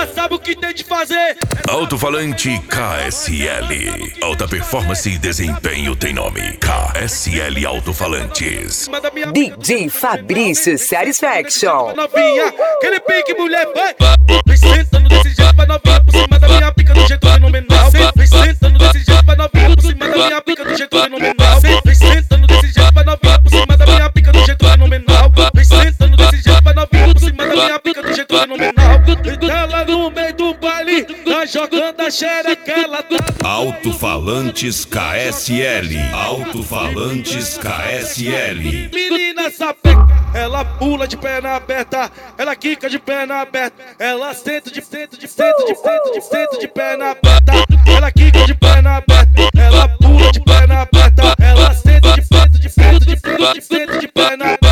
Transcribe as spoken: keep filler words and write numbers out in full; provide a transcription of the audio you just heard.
já sabe o que tem de fazer. Alto-falante K S L. Alta performance e desempenho tem nome. K S L Alto-falantes. D J Fabrício Satisfaction. Novinha, aquele pique mulher vai. Vem sentando desse jeito, vai novinha por cima da minha pica do jeito fenomenal. Vem sentando desse jeito, vai novinha por cima da minha pica do jeito fenomenal. Vem sentando desse jeito, vai novinha por cima da minha pica do jeito fenomenal. Vem sentando desse jeito, vai novinha por cima da minha pica do jeito fenomenal. E ela no meio do baile, tá jogando a xereca, ela tá. Alto-falantes K S L. Alto-falantes K S L. Menina sapeca, ela pula de perna aberta, ela quica de perna aberta, ela senta de senta de senta de senta de senta de perna aberta, ela quica de perna aberta, ela pula de perna aberta, ela senta de senta de senta de senta de senta de perna aberta.